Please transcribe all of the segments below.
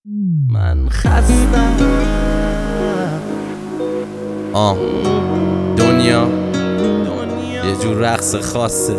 من خستم. دنیا یه جور رقص خاصه.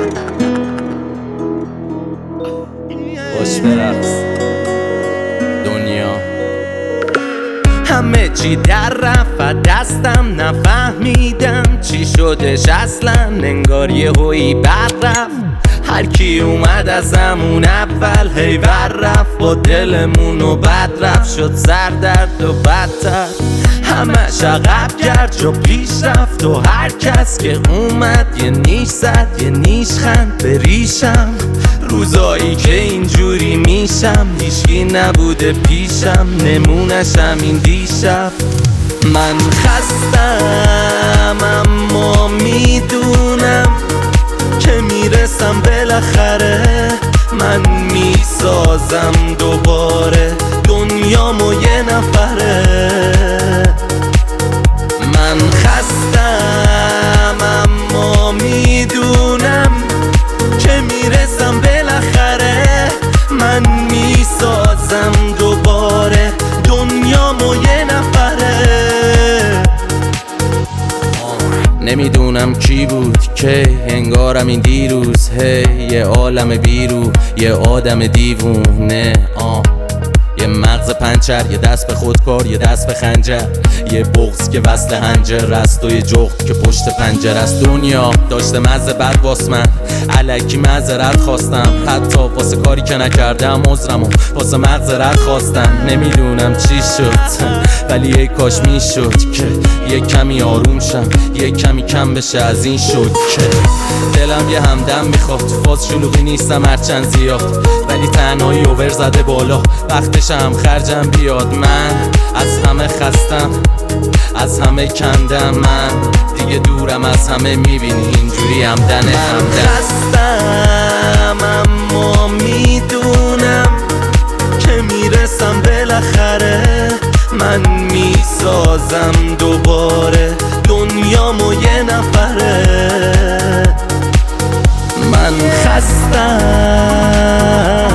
باش برقص دنیا. همه چی در رفت دستم، نفهمیدم چی شدش اصلا. انگار یه هویی بر رفت، هر کی اومد از همون اول هی ور رفت. با دلمونو بد رفت، شد سردرد و بدتر. همش عقب کرد جا پیش رفت و هر کس که اومد یه نیش زد، یه نیش خند به ریشم. روزایی که اینجوری میشم هیچکی نبوده پیشم، نمونش همین دیشب. من خستم اما میدونم که میرسم بالاخره. من میسازم دوباره دنیامو یه نفره. من خستم اما میدونم که میرسم بالاخره. من میسازم دوباره دنیامو یه نفره. نمیدونم کی بود که انگارم این دیروز یه عالم بیرو، یه آدم دیوونه. یه مغز پنچر، یه دست به خودکار، یه دست به خنجر، یه بغض که وصل هنجر است و یه جغد که پشت پنجر است. دنیا داشته مزه بد واس من، الکی معذرت خواستم. حتی واسه کاری که نکردم عذرمو واسه مغزرت خواستم. نمیدونم چی شد ولی یه کاش میشد که یه کمی آروم شم، یه کمی کم بشه از این شد که دلم یه همدم میخواد. تو فاز شلوغی نیستم هرچند زیاد، ولی تنهایی اوور زده بالا، وقتش هم خرجم بیاد. من از همه خستم، از همه کندم. من دیگه دورم از همه، میبینی اینجوری همدن همدن. خستم اما میدونم که میرسم بالاخره. من میسازم دوباره دنیامو یه نفره. من خستم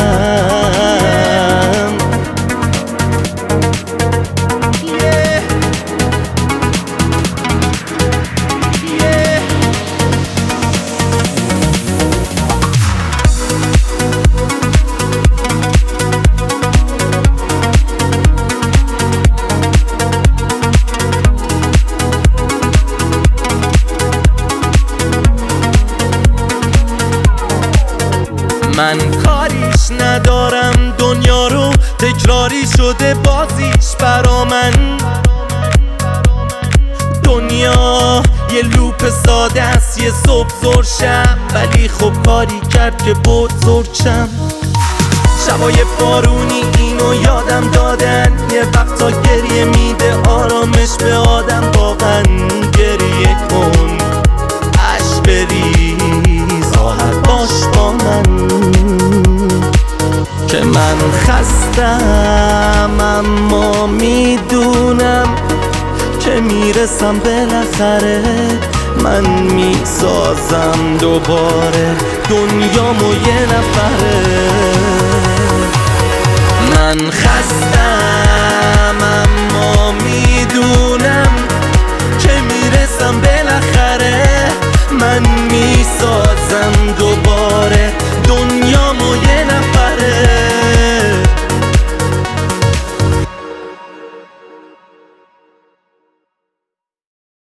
من کاریش ندارم دنیا رو، تکراری شده بازیش برا من. دنیا یه لوپ ساده است، یه صبح زور شب، ولی خب کاری کرد که بزرگشم. شبای بارونی اینو یادم دادن، یه وقتا گریه میده آرامش به آدم. واقعا گریه کن، عشق بریز، راحت باش با من که من خستم اما میدونم که میرسم بالاخره. من میسازم دوباره دنیامو یه نفره. من خستم